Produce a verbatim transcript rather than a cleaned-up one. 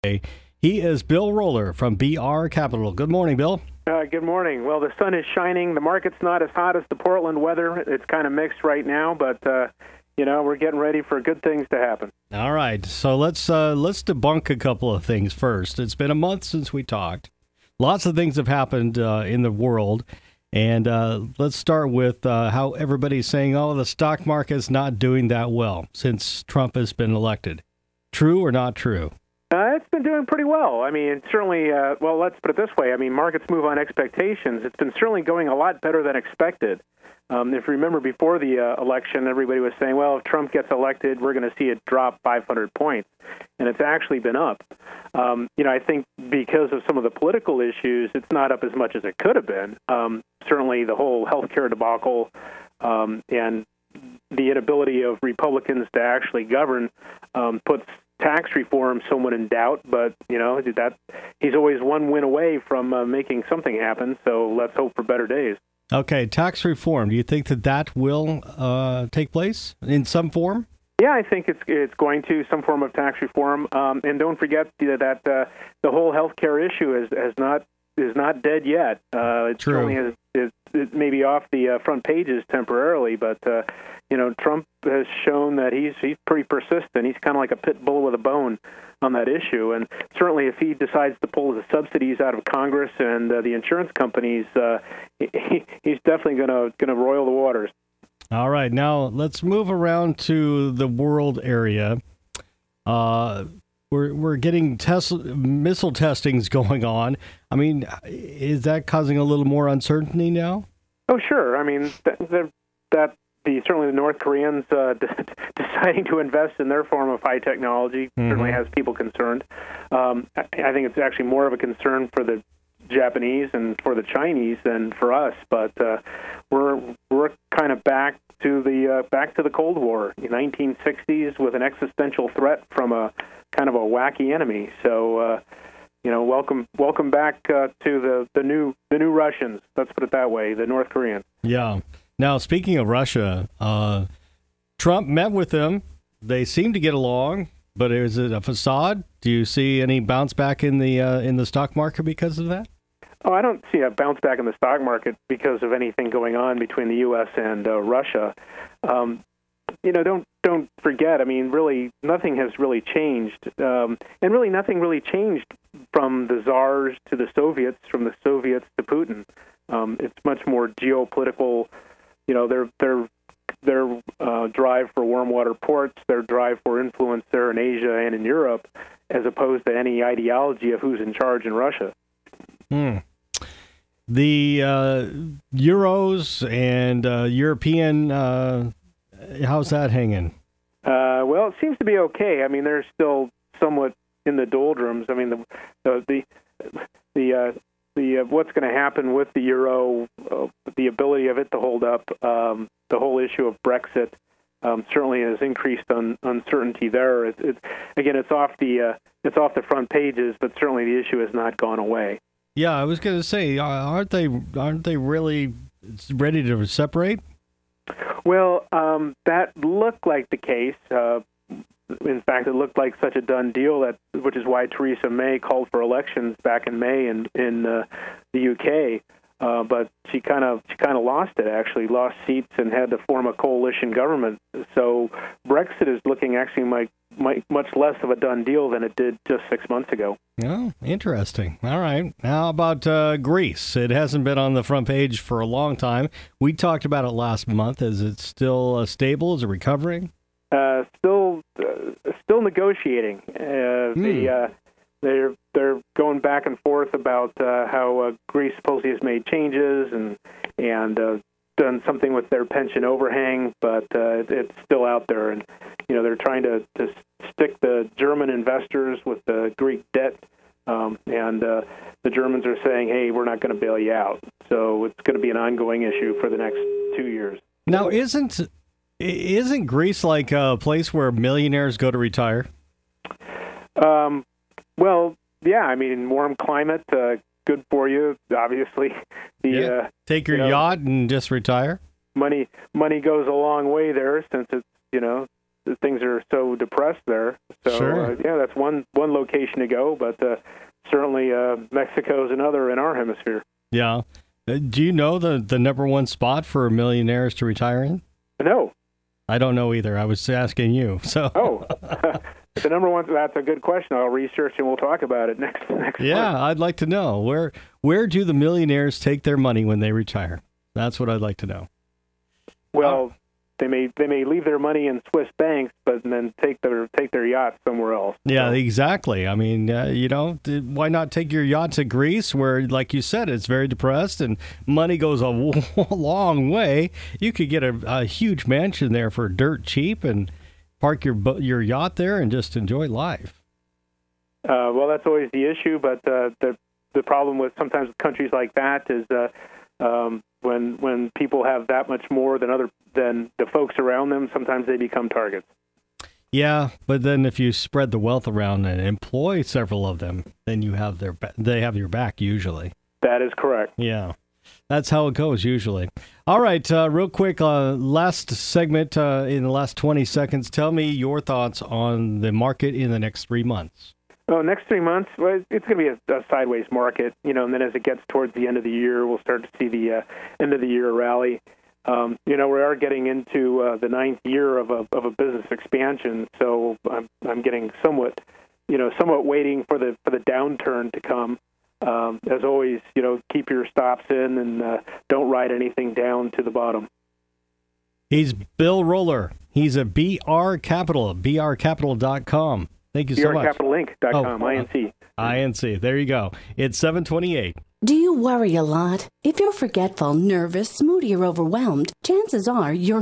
He is Bill Roller from B R Capital. Good morning, Bill. Uh, good morning. Well, the sun is shining. The market's not as hot as the Portland weather. It's kind of mixed right now, but uh, you know we're getting ready for good things to happen. All right, so let's uh, let's debunk a couple of things first. It's been a month since we talked. Lots of things have happened uh, in the world, and uh, let's start with uh, how everybody's saying, "Oh, the stock market's not doing that well since Trump has been elected." True or not true? Uh, it's been doing pretty well. I mean, certainly, uh, well, let's put it this way. I mean, markets move on expectations. It's been certainly going a lot better than expected. Um, if you remember before the uh, election, everybody was saying, well, if Trump gets elected, we're going to see it drop five hundred points. And it's actually been up. Um, you know, I think because of some of the political issues, it's not up as much as it could have been. Um, certainly the whole healthcare debacle um, and the inability of Republicans to actually govern um, puts tax reform somewhat in doubt, but you know that he's always one win away from uh, making something happen. So let's hope for better days. Okay, tax reform. Do you think that that will uh, take place in some form? Yeah, I think it's it's going to some form of tax reform. Um, and don't forget that uh, the whole healthcare issue is has not is not dead yet. Uh, it True. certainly is, is, is maybe off the uh, front pages temporarily, but uh, you know Trump has shown that he's he's pretty persistent. He's kind of like a pit bull with a bone on that issue, and certainly if he decides to pull the subsidies out of Congress and uh, the insurance companies, uh, he, he's definitely going to going to roil the waters. All right, now let's move around to the world area. Uh, we're we're getting test missile testings going on. I mean, is that causing a little more uncertainty now? Oh, sure. I mean, that, that the certainly the North Koreans uh, deciding to invest in their form of high technology mm-hmm. certainly has people concerned. Um, I, I think it's actually more of a concern for the Japanese and for the Chinese than for us. But uh, we're we're kind of back to the uh, back to the Cold War, the nineteen sixties, with an existential threat from a kind of a wacky enemy. So. Uh, You know, welcome, welcome back uh, to the, the new the new Russians. Let's put it that way, the North Koreans. Yeah. Now, speaking of Russia, uh, Trump met with them. They seem to get along, but is it a facade? Do you see any bounce back in the uh, in the stock market because of that? Oh, I don't see a bounce back in the stock market because of anything going on between the U S and uh, Russia. Um, you know, don't don't forget. I mean, really, nothing has really changed, um, and really, nothing really changed from the czars to the Soviets, from the Soviets to Putin. Um, it's much more geopolitical. You know, their their their uh, drive for warm water ports, their drive for influence there in Asia and in Europe, as opposed to any ideology of who's in charge in Russia. Hmm. The uh, Euros and uh, European. Uh How's that hanging? Uh, well, it seems to be okay. I mean, they're still somewhat in the doldrums. I mean, the the the the, uh, the uh, what's going to happen with the euro, uh, the ability of it to hold up, um, the whole issue of Brexit um, certainly has increased un- uncertainty there. It, it, again, it's off the uh, it's off the front pages, but certainly the issue has not gone away. Yeah, I was going to say, aren't they aren't they really ready to separate? Well, um, that looked like the case. Uh, in fact, it looked like such a done deal, that which is why Theresa May called for elections back in May in in uh, the U K. Uh, but she kind of she kind of lost it. Actually, lost seats and had to form a coalition government. So Brexit is looking actually like, like much less of a done deal than it did just six months ago. Oh, interesting. All right. How about uh, Greece? It hasn't been on the front page for a long time. We talked about it last month. Is it still uh, stable? Is it recovering? Uh, still, uh, still negotiating. Uh, hmm. The uh, they're they're going back and forth about uh, how uh, Greece supposedly has made changes and and uh, done something with their pension overhang, but uh, it's still out there. And you know they're trying to, to stick the German investors with the Greek debt, um, and uh, the Germans are saying, "Hey, we're not going to bail you out." So it's going to be an ongoing issue for the next two years. Now, isn't isn't Greece like a place where millionaires go to retire? Um. Well, yeah. I mean, warm climate, uh, good for you. Obviously, the yeah. uh, take your you know, yacht and just retire. Money, money goes a long way there, since it's you know things are so depressed there. So Sure. uh, yeah, that's one one location to go, but uh, certainly uh, Mexico is another in our hemisphere. Yeah. Uh, Do you know the, the number one spot for millionaires to retire in? No. I don't know either. I was asking you. So. Oh, the number one. That's a good question. I'll research and we'll talk about it next next. Yeah, month. I'd like to know where where do the millionaires take their money when they retire? That's what I'd like to know. Well, they may they may leave their money in Swiss banks, but then take their take their yacht somewhere else. Yeah, So, exactly. I mean, uh, you know, th- why not take your yacht to Greece, where, like you said, it's very depressed and money goes a w- long way. You could get a, a huge mansion there for dirt cheap and park your bo- your yacht there and just enjoy life. uh, well, that's always the issue. But uh, the the problem with sometimes with countries like that is uh, um, when when people have that much more than other than the folks around them, sometimes they become targets. Yeah, but then if you spread the wealth around and employ several of them, then you have their ba- they have your back usually. That is correct. Yeah, that's how it goes usually. All right, uh, real quick, uh, last segment uh, in the last twenty seconds. Tell me your thoughts on the market in the next three months. Oh, next three months, well, it's going to be a, a sideways market, you know, and then as it gets towards the end of the year, we'll start to see the uh, end of the year rally. Um, you know, we are getting into uh, the ninth year of a of a business expansion, so I'm I'm getting somewhat, you know, somewhat waiting for the for the downturn to come. Um, as always, you know, keep your stops in and uh, don't ride anything down to the bottom. He's Bill Roller. He's a B R Capital, B R capital dot com. Thank you so much. B R capital inc dot com, Oh, I N C. I N C. There you go. It's seven twenty-eight. Do you worry a lot? If you're forgetful, nervous, moody, or overwhelmed, chances are you're